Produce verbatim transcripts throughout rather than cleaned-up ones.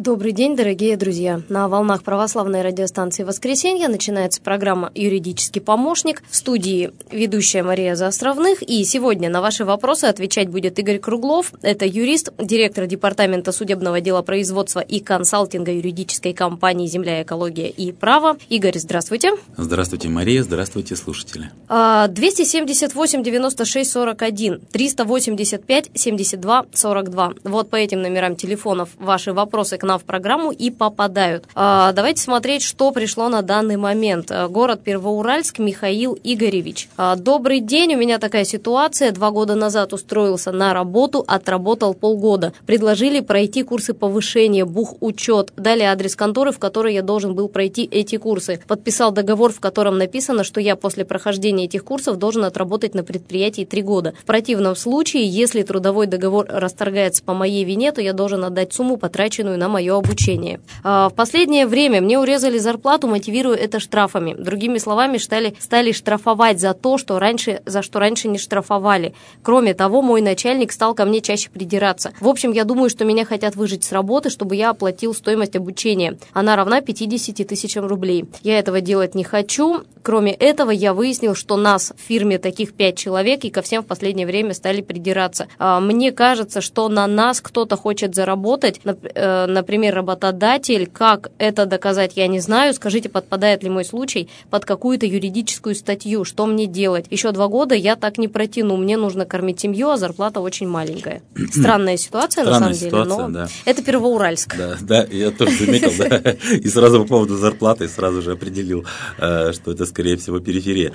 Добрый день, дорогие друзья! На волнах православной радиостанции «Воскресенье» начинается программа «Юридический помощник». В студии ведущая Мария Заостровных. И сегодня на ваши вопросы отвечать будет Игорь Круглов. Это юрист, директор департамента судебного делопроизводства и консалтинга юридической компании «Земля, экология и право». Игорь, здравствуйте. Здравствуйте, Мария. Здравствуйте, слушатели. двести семьдесят восемь девяносто шесть сорок один, триста восемьдесят пять семьдесят два сорок два. Вот по этим номерам телефонов ваши вопросы к нам в программу и попадают. А, давайте смотреть, что пришло на данный момент. Город Первоуральск, Михаил Игоревич. А, добрый день, у меня такая ситуация. Два года назад устроился на работу, отработал полгода. Предложили пройти курсы повышения, бухучет. Дали адрес конторы, в которой я должен был пройти эти курсы. Подписал договор, в котором написано, что я после прохождения этих курсов должен отработать на предприятии три года. В противном случае, если трудовой договор расторгается по моей вине, то я должен отдать сумму, потраченную на мое обучение. В последнее время мне урезали зарплату, мотивируя это штрафами. Другими словами, стали, стали штрафовать за то, что раньше, за что раньше не штрафовали. Кроме того, мой начальник стал ко мне чаще придираться. В общем, я думаю, что меня хотят выжать с работы, чтобы я оплатил стоимость обучения. Она равна пятидесяти тысячам рублей. Я этого делать не хочу. Кроме этого, я выяснил, что нас в фирме таких пять человек, и ко всем в последнее время стали придираться. Мне кажется, что на нас кто-то хочет заработать, например, Например, работодатель. Как это доказать, я не знаю. Скажите, подпадает ли мой случай под какую-то юридическую статью? Что мне делать? Еще два года я так не протяну. Мне нужно кормить семью, а зарплата очень маленькая. Странная ситуация, Странная на самом ситуация, деле, но да. Это Первоуральск. Да, да, я тоже заметил, да. И сразу по поводу зарплаты сразу же определил, что это, скорее всего, периферия.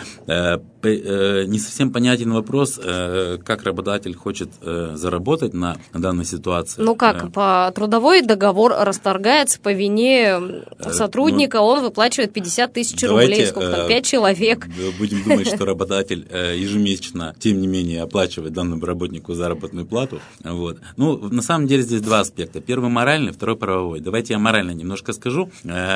Не совсем понятен вопрос, как работодатель хочет заработать на данной ситуации. Ну как, по трудовой договор расторгается по вине сотрудника, ну, он выплачивает пятьдесят тысяч рублей, сколько там, пять человек. Будем думать, что работодатель ежемесячно, тем не менее, оплачивает данному работнику заработную плату. Вот. Ну, на самом деле здесь два аспекта. Первый моральный, второй правовой. Давайте я морально немножко скажу,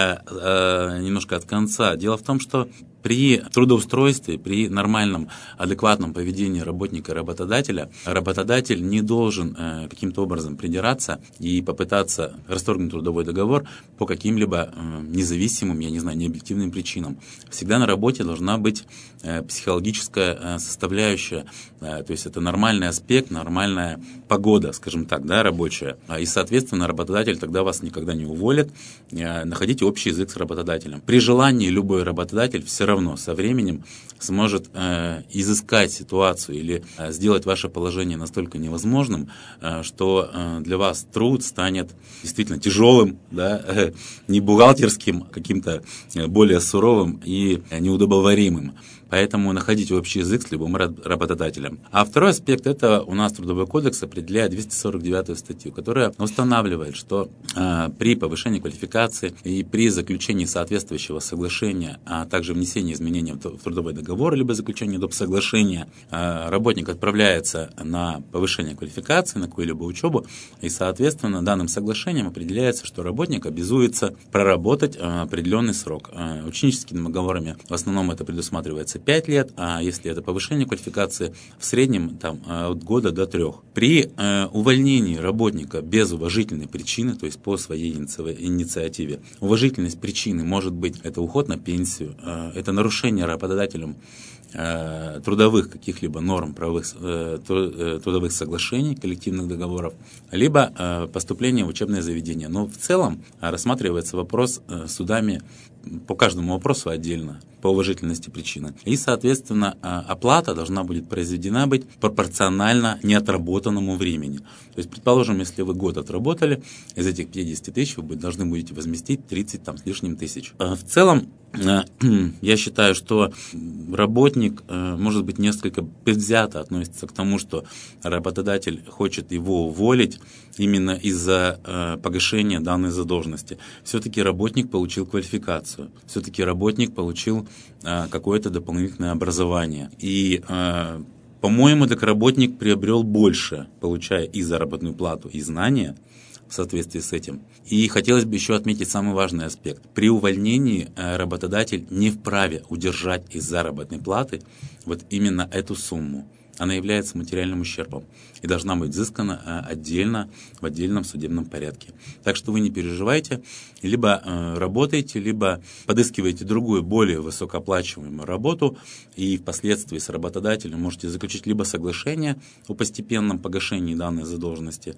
немножко от конца. Дело в том, что при трудоустройстве, при нормальном, адекватном поведении работника и работодателя, работодатель не должен э, каким-то образом придираться и попытаться расторгнуть трудовой договор по каким-либо э, независимым, я не знаю, необъективным причинам. Всегда на работе должна быть э, психологическая э, составляющая, э, то есть это нормальный аспект, нормальная погода, скажем так, да, рабочая. И, соответственно, работодатель тогда вас никогда не уволит. Э, находите общий язык с работодателем. При желании любой работодатель все равно со временем сможет э, изыскать ситуацию или э, сделать ваше положение настолько невозможным, э, что э, для вас труд станет действительно тяжелым, да, э, не бухгалтерским, каким-то э, более суровым и э, неудобоваримым. Поэтому находите общий язык с любым работодателем. А второй аспект – это у нас Трудовой кодекс определяет двести сорок девятую статью, которая устанавливает, что э, при повышении квалификации и при заключении соответствующего соглашения, а также внесении изменений в трудовой договор либо заключении доп. Соглашения, э, работник отправляется на повышение квалификации, на какую-либо учебу, и, соответственно, данным соглашением определяется, что работник обязуется проработать э, определенный срок. Э, ученическими договорами в основном это предусматривается пять лет, а если это повышение квалификации, в среднем там, от года до трех. При э, увольнении работника без уважительной причины, то есть по своей инициативе, уважительность причины может быть это уход на пенсию, э, это нарушение работодателем э, трудовых каких-либо норм, правовых, э, трудовых соглашений, коллективных договоров, либо э, поступление в учебное заведение. Но в целом рассматривается вопрос э, судами по каждому вопросу отдельно, по уважительности причины. И, соответственно, оплата должна будет произведена быть пропорционально неотработанному времени. То есть, предположим, если вы год отработали, из этих пятидесяти тысяч вы должны будете возместить тридцать там, с лишним тысяч. В целом, я считаю, что работник, может быть, несколько предвзято относится к тому, что работодатель хочет его уволить именно из-за погашения данной задолженности. Все-таки работник получил квалификацию, все-таки работник получил какое-то дополнительное образование. И, по-моему, так работник приобрел больше, получая и заработную плату, и знания в соответствии с этим. И хотелось бы еще отметить самый важный аспект. При увольнении работодатель не вправе удержать из заработной платы вот именно эту сумму. она является материальным ущербом и должна быть взыскана отдельно, в отдельном судебном порядке. Так что вы не переживайте, либо э, работаете, либо подыскиваете другую, более высокооплачиваемую работу, и впоследствии с работодателем можете заключить либо соглашение о постепенном погашении данной задолженности,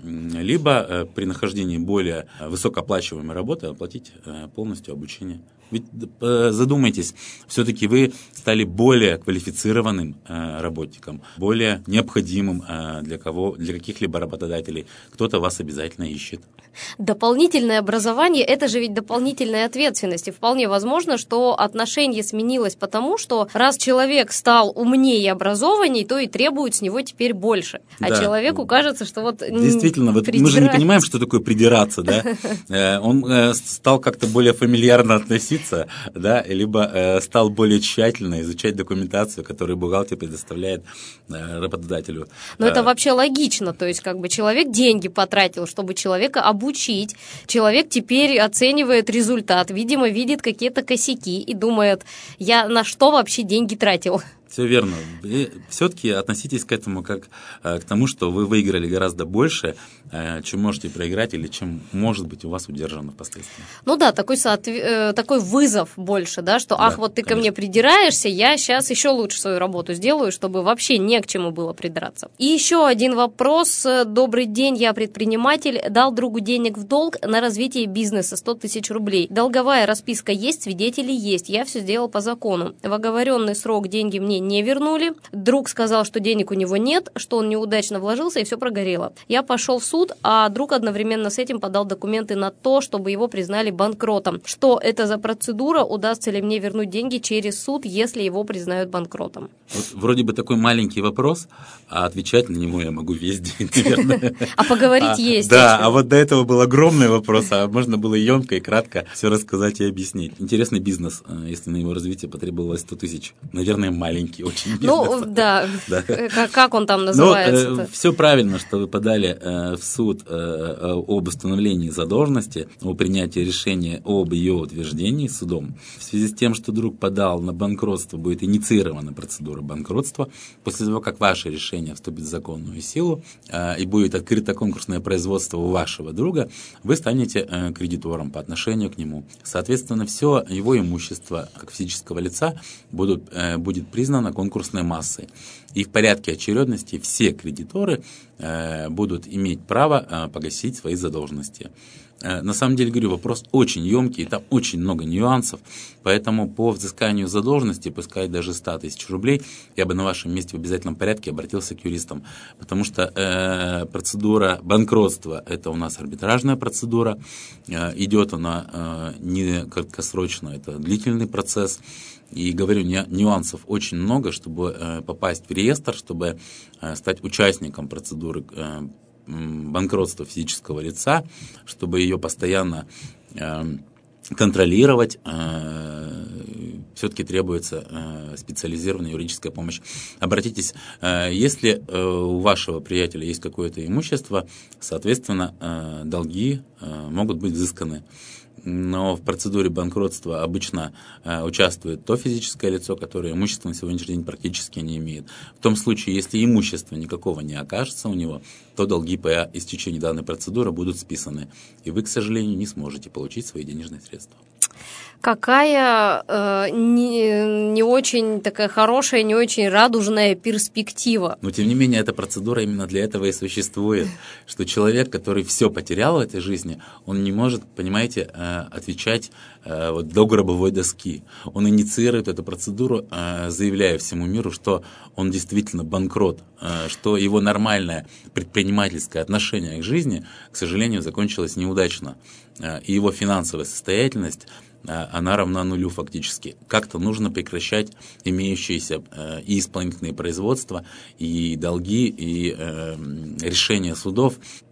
либо э, при нахождении более высокооплачиваемой работы оплатить э, полностью обучение. Ведь э, задумайтесь, все-таки вы стали более квалифицированным э, работником, более необходимым э, для кого, для каких-либо работодателей. Кто-то вас обязательно ищет. Дополнительное образование – это же ведь дополнительная ответственность. И вполне возможно, что отношение сменилось потому, что раз человек стал умнее и образованней, то и требует с него теперь больше. А да. человеку кажется, что вот действительно, вот мы же не понимаем, что такое придираться, да? Он стал как-то более фамильярно относиться, да, либо стал более тщательно изучать документацию, которую бухгалтер предоставляет работодателю. Но это вообще логично, то есть как бы человек деньги потратил, чтобы человека обучить. Обучить. Человек теперь оценивает результат, видимо, видит какие-то косяки и думает, я на что вообще деньги тратил. Все верно. И все-таки относитесь к этому как к тому, что вы выиграли гораздо больше, чем можете проиграть или чем, может быть, у вас удержано впоследствии. Ну да, такой, соотве... такой вызов больше, да, что, ах, да, вот ты конечно. Ко мне придираешься, я сейчас еще лучше свою работу сделаю, чтобы вообще не к чему было придраться. И еще один вопрос. Добрый день, я предприниматель, дал другу денег в долг на развитие бизнеса, сто тысяч рублей. Долговая расписка есть, свидетели есть, я все сделал по закону. В оговоренный срок деньги мне не вернули. Друг сказал, что денег у него нет, что он неудачно вложился и все прогорело. Я пошел в суд, а друг одновременно с этим подал документы на то, чтобы его признали банкротом. Что это за процедура? Удастся ли мне вернуть деньги через суд, если его признают банкротом? Вот вроде бы такой маленький вопрос, а отвечать на него я могу весь день, наверное. А поговорить есть. Да, а вот до этого был огромный вопрос, а можно было емко и кратко все рассказать и объяснить. Интересный бизнес, если на его развитие потребовалось сто тысяч. Наверное, маленький. Очень бизнес. Ну, да. да. Как он там называется? Ну, э, все правильно, что вы подали э, в суд э, об установлении задолженности, о принятии решения об ее утверждении судом. В связи с тем, что друг подал на банкротство, будет инициирована процедура банкротства. После того, как ваше решение вступит в законную силу э, и будет открыто конкурсное производство у вашего друга, вы станете э, кредитором по отношению к нему. Соответственно, все его имущество, как физического лица, будут, э, будет признано конкурсной массой. И в порядке очередности все кредиторы э, будут иметь право э, погасить свои задолженности. Э, на самом деле, говорю, вопрос очень емкий, там очень много нюансов, поэтому по взысканию задолженности, пускай даже сто тысяч рублей, я бы на вашем месте в обязательном порядке обратился к юристам, потому что э, процедура банкротства – это у нас арбитражная процедура, э, идет она э, не краткосрочно, это длительный процесс. И, говорю, нюансов очень много, чтобы э, попасть в реестр, чтобы э, стать участником процедуры э, банкротства физического лица, чтобы ее постоянно э, контролировать. Э, все-таки требуется э, специализированная юридическая помощь. Обратитесь, э, если э, у вашего приятеля есть какое-то имущество, соответственно, э, долги э, могут быть взысканы. Но в процедуре банкротства обычно э, участвует то физическое лицо, которое имущество на сегодняшний день практически не имеет. В том случае, если имущества никакого не окажется у него, то долги по истечении данной процедуры будут списаны. И вы, к сожалению, не сможете получить свои денежные средства. Какая э, не, не очень такая хорошая, не очень радужная перспектива. Но, тем не менее, эта процедура именно для этого и существует, что человек, который все потерял в этой жизни, он не может, понимаете, э, отвечать э, вот, до гробовой доски. Он инициирует эту процедуру, э, заявляя всему миру, что он действительно банкрот, э, что его нормальное предпринимательское отношение к жизни, к сожалению, закончилось неудачно. Э, и его финансовая состоятельность, она равна нулю фактически. Как-то нужно прекращать имеющиеся э, и исполнительные производства, и долги, и э, решения судов.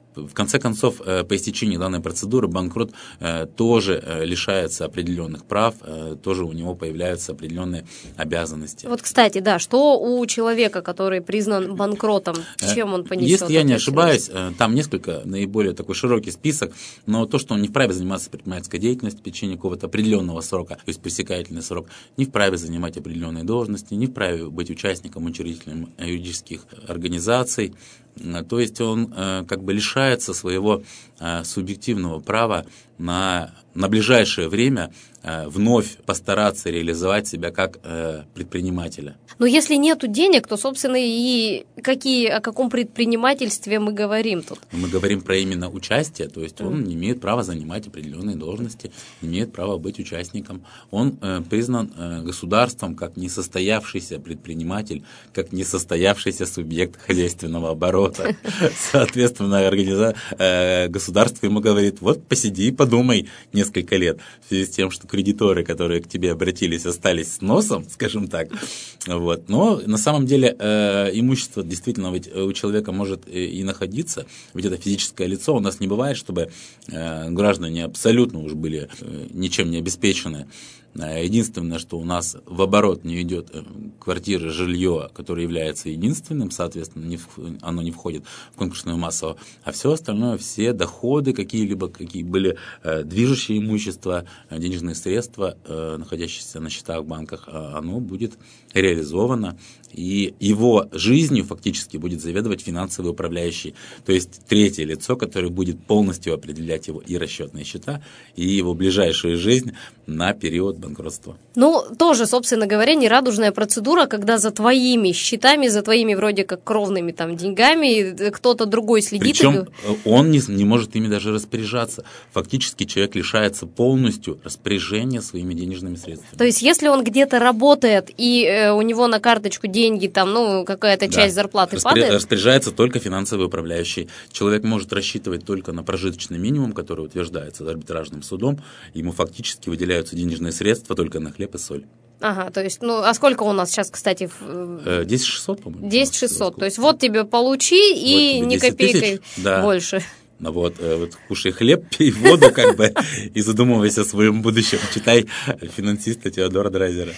В конце концов, по истечении данной процедуры банкрот тоже лишается определенных прав, тоже у него появляются определенные обязанности. Вот, кстати, да, что у человека, который признан банкротом, чем он понесет? Если я не ошибаюсь, там несколько наиболее такой широкий список, но то, что он не вправе заниматься предпринимательской деятельностью в течение какого-то определенного срока, то есть пресекательный срок, не вправе занимать определенные должности, не вправе быть участником, учредителем юридических организаций. То есть он э, как бы лишается своего э, субъективного права на, на ближайшее время э, вновь постараться реализовать себя как э, предпринимателя. Но если нету денег, то, собственно, и какие, о каком предпринимательстве мы говорим тут? Мы говорим про именно участие, то есть он не имеет права занимать определенные должности, не имеет права быть участником. Он э, признан э, государством как несостоявшийся предприниматель, как несостоявшийся субъект хозяйственного оборота. Соответственно, организа... э, государство ему говорит: вот посиди и подумай несколько лет, в связи с тем, что кредиторы, которые к тебе обратились, остались с носом, скажем так. Вот. Но на самом деле э, имущество действительно ведь у человека может и, и находиться, ведь это физическое лицо. У нас не бывает, чтобы э, граждане абсолютно уж были э, ничем не обеспечены. Единственное, что у нас в оборот не идет квартира, жилье, которое является единственным, соответственно, не в, оно не входит в конкурсную массу, а все остальное, все доходы какие-либо, какие были э, движущие имущества, денежные средства, э, находящиеся на счетах в банках, э, оно будет реализовано, и его жизнью фактически будет заведовать финансовый управляющий, то есть третье лицо, которое будет полностью определять его и расчетные счета, и его ближайшую жизнь на период банкротства. Ну, тоже, собственно говоря, нерадужная процедура, когда за твоими счетами, за твоими вроде как кровными там деньгами кто-то другой следит. Причем и... он не, не может ими даже распоряжаться. Фактически человек лишается полностью распоряжения своими денежными средствами. То есть, если он где-то работает, и э, у него на карточку деньги, там, ну, какая-то да. часть зарплаты Распоря... падает? Распоряжается только финансовый управляющий. Человек может рассчитывать только на прожиточный минимум, который утверждается арбитражным судом. Ему фактически выделяются денежные средства только на хлеб и соль. Ага, то есть, ну, а сколько у нас сейчас, кстати? В... десять шестьсот, по-моему. десять шестьсот, то есть, вот тебе получи, и вот ни копейкой да. больше. Ну вот, вот кушай хлеб, пей воду, как бы, и задумывайся о своем будущем. Читай финансиста Теодора Драйзера.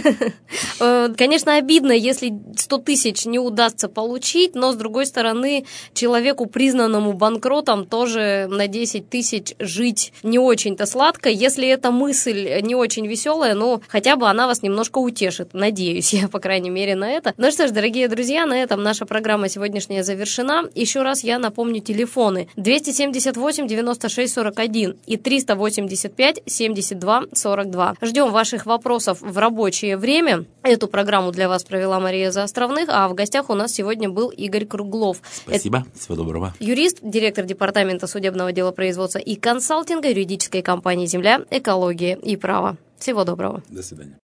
Конечно, обидно, если сто тысяч не удастся получить, но, с другой стороны, человеку, признанному банкротом, тоже на десять тысяч жить не очень-то сладко. Если эта мысль не очень веселая, ну, хотя бы она вас немножко утешит. Надеюсь я, по крайней мере, на это. Ну что ж, дорогие друзья, на этом наша программа сегодняшняя завершена. Еще раз я напомню телефоны. двести семьдесят восемь девяносто шесть сорок один и триста восемьдесят пять семьдесят два сорок два. Ждем ваших вопросов в рабочее время. Эту программу для вас провела Мария Заостровных, а в гостях у нас сегодня был Игорь Круглов. Спасибо, Это... всего доброго. Юрист, директор департамента судебного делопроизводства и консалтинга юридической компании «Земля, экология и право». Всего доброго. До свидания.